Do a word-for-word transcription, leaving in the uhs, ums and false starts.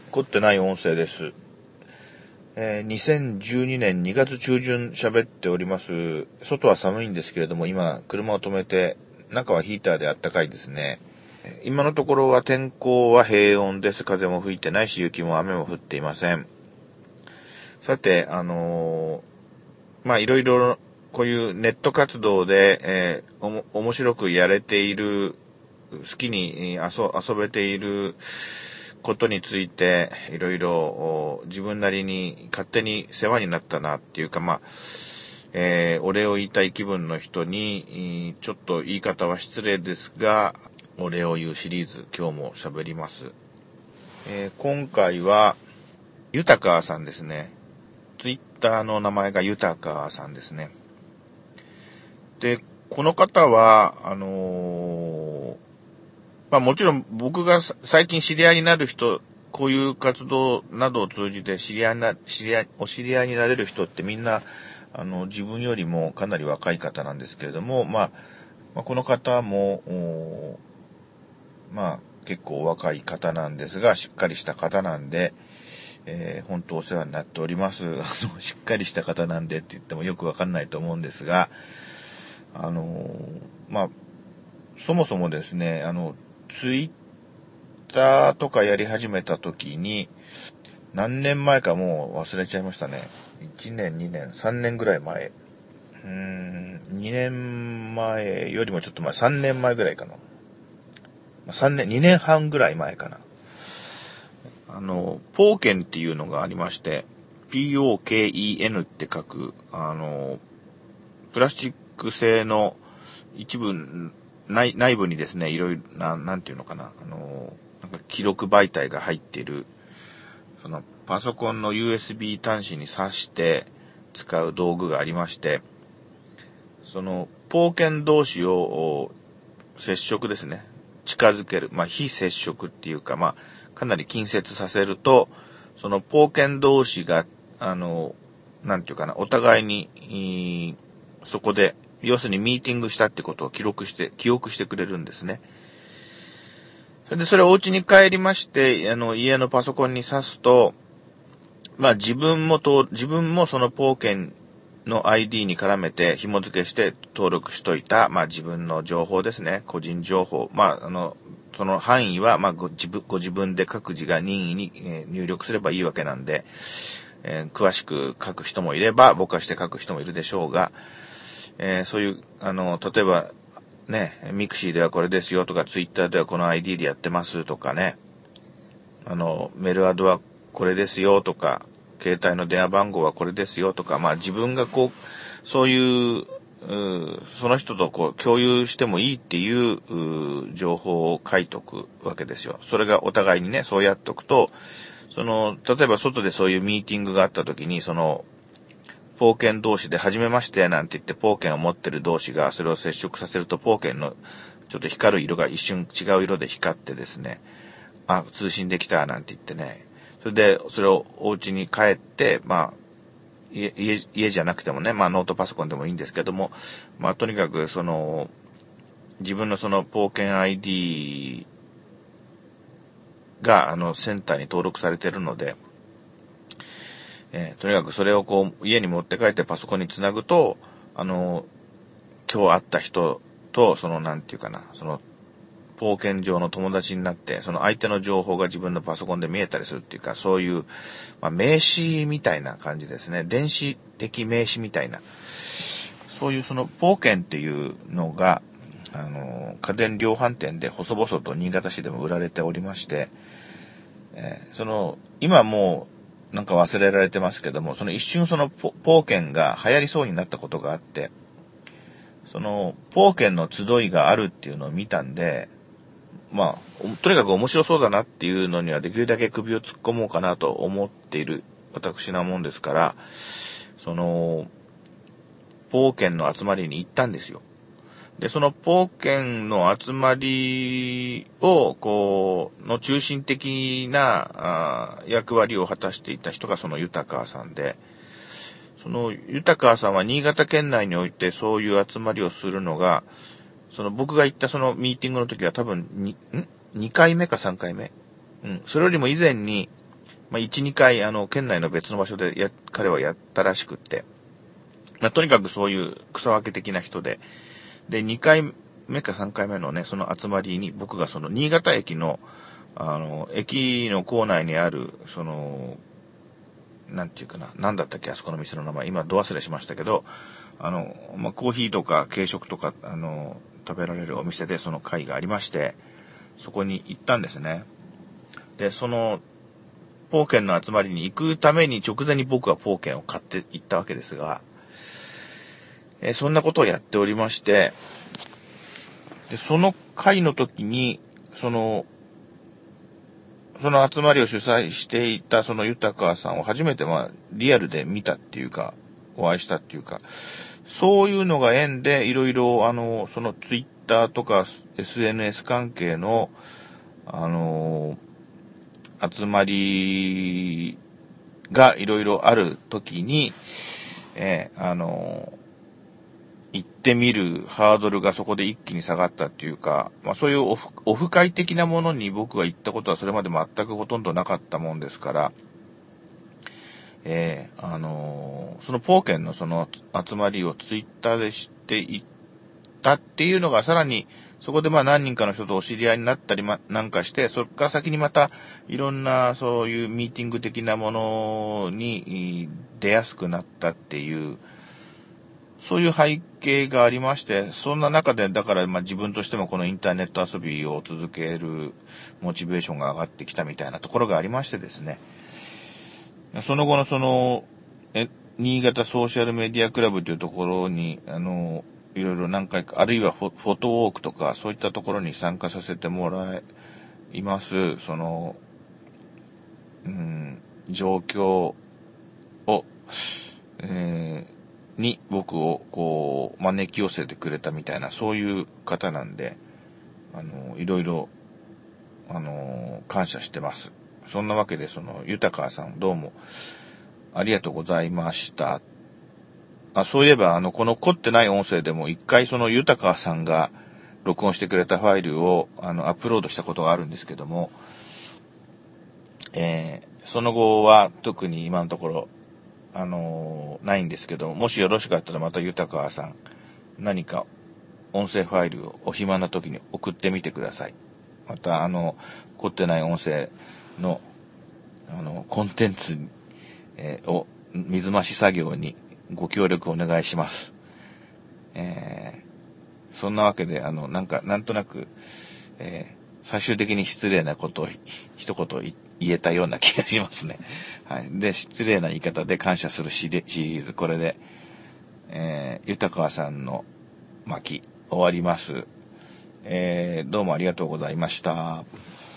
凝ってない音声です。えー、にせんじゅうにねんにがつ中旬喋っております。外は寒いんですけれども、今車を止めて中はヒーターであったかいですね。今のところは天候は平穏です。風も吹いてないし、雪も雨も降っていません。さて、あのー、まあいろいろこういうネット活動で、えー、おも面白くやれている、好きに遊遊べていることについていろいろ自分なりに勝手に世話になったなっていうか、まあ、えー、お礼を言いたい気分の人にちょっと言い方は失礼ですが、お礼を言うシリーズ今日も喋ります。えー、今回はゆたかさんですね。ツイッターの名前がゆたかさんですね。で、この方はあのーまあもちろん僕が最近知り合いになる人、こういう活動などを通じて知り合いな、知り合い、お知り合いになれる人ってみんな、あの、自分よりもかなり若い方なんですけれども、まあ、まあ、この方も、まあ結構若い方なんですが、しっかりした方なんで、えー、本当お世話になっております。あの、しっかりした方なんでって言ってもよくわかんないと思うんですが、あの、まあ、そもそもですね、あの、ツイッターとかやり始めた時に、何年前かもう忘れちゃいましたね。いちねん、にねん、さんねんぐらい前。うーん、にねんまえよりもちょっと前、さんねんまえぐらいかな。さんねん、にねんはんぐらい前かな。あの、ポーケンっていうのがありまして、ピーオーケーイーエヌ って書く、あの、プラスチック製の一部、内, 内部にですね、いろいろな、なんていうのかな、あの、なんか記録媒体が入っている、そのパソコンの ユーエスビー 端子に挿して使う道具がありまして、そのポーケン同士を接触ですね、近づける、まあ非接触っていうか、まあかなり近接させると、そのポーケン同士が、あの、なんていうかな、お互いに、そこで、要するにミーティングしたってことを記録して、記憶してくれるんですね。それで、それをお家に帰りまして、あの、家のパソコンに挿すと、まあ自分もと、自分もそのポーケンの アイディー に絡めて紐付けして登録しといた、まあ自分の情報ですね。個人情報。まあ、あの、その範囲は、まあご自分、ご自分で各自が任意に、えー、入力すればいいわけなんで、えー、詳しく書く人もいれば、ぼかして書く人もいるでしょうが、えー、そういう、あの、例えば、ね、ミクシーではこれですよとか、ツイッターではこの アイディー でやってますとかね、あの、メルアドはこれですよとか、携帯の電話番号はこれですよとか、まあ自分がこう、そういう、うその人とこう共有してもいいっていう情報を書いとくわけですよ。それがお互いにね、そうやっとくと、その、例えば外でそういうミーティングがあった時に、その、ポーケン同士で初めましてなんて言ってポーケンを持ってる同士がそれを接触させるとポーケンのちょっと光る色が一瞬違う色で光ってですね、あ、通信できたなんて言ってね、それでそれをお家に帰って、まあ、家、家じゃなくてもね、まあノートパソコンでもいいんですけども、まあとにかくその、自分のそのポーケン アイディー があのセンターに登録されているので、えー、とにかくそれをこう家に持って帰ってパソコンにつなぐと、あの、今日会った人と、そのなんていうかな、その、ポーケン上の友達になって、その相手の情報が自分のパソコンで見えたりするっていうか、そういう、まあ、名刺みたいな感じですね。電子的名刺みたいな。そういうそのポーケンっていうのが、あの、家電量販店で細々と新潟市でも売られておりまして、えー、その、今もう、なんか忘れられてますけども、その一瞬その ポ, ポーケンが流行りそうになったことがあって、そのポーケンの集いがあるっていうのを見たんで、まあ、とにかく面白そうだなっていうのにはできるだけ首を突っ込もうかなと思っている私なもんですから、その、ポーケンの集まりに行ったんですよ。で、そのポーケンの集まりを、こう、の中心的なあ役割を果たしていた人がそのゆたかさんで、そのゆたかさんは新潟県内においてそういう集まりをするのが、その僕が行ったそのミーティングの時は多分に、ん ?に 回目かさんかいめ。うん。それよりも以前に、 まあ、いち、にかい、あの、県内の別の場所でや、彼はやったらしくって、まあ、とにかくそういう草分け的な人で、で、にかいめかさんかいめのね、その集まりに、僕がその、新潟駅の、あの、駅の構内にある、その、なんていうかな、なんだったっけ、あそこの店の名前、今、ど忘れしましたけど、あの、まあ、コーヒーとか軽食とか、あの、食べられるお店でその会がありまして、そこに行ったんですね。で、その、ポーケンの集まりに行くために直前に僕はポーケンを買って行ったわけですが、えー、そんなことをやっておりまして、で、その会の時に、その、その集まりを主催していたその豊さんを初めてまあリアルで見たっていうか、お会いしたっていうか、そういうのが縁でいろいろあの、そのツイッターとか エスエヌエス 関係の、あの、集まりがいろいろある時に、えー、あの、行ってみるハードルがそこで一気に下がったっていうか、まあそういうオフ、オフ会的なものに僕が行ったことはそれまで全くほとんどなかったもんですから、えー、あのー、そのポーケンのその集まりをツイッターで知っていったっていうのがさらに、そこでまあ何人かの人とお知り合いになったりま、なんかして、それから先にまたいろんなそういうミーティング的なものに出やすくなったっていう、そういう背景がありまして、そんな中で、だからまあ自分としてもこのインターネット遊びを続けるモチベーションが上がってきたみたいなところがありましてですね。その後のその、え、新潟ソーシャルメディアクラブというところに、あの、いろいろ何回か、あるいはフォ、フォトウォークとか、そういったところに参加させてもらいます、その、うん、状況を、えーに僕をこう招き寄せてくれたみたいなそういう方なんで、あのいろいろあの感謝してます。そんなわけでその豊さんどうもありがとうございました。あ、そういえばあのこの凝ってない音声でも一回その豊さんが録音してくれたファイルをあのアップロードしたことがあるんですけども、えー、その後は特に今のところあのー、ないんですけど、もしよろしかったらまた豊川さん、何か音声ファイルをお暇な時に送ってみてください。また、あの、凝ってない音声の、あの、コンテンツ、えー、を、水増し作業にご協力お願いします。えー、そんなわけで、あの、なんか、なんとなく、えー、最終的に失礼なことを一言言って、言えたような気がしますね。はい。で、失礼な言い方で感謝するシリーズ、これで、えー、豊川さんの巻、終わります。えー、どうもありがとうございました。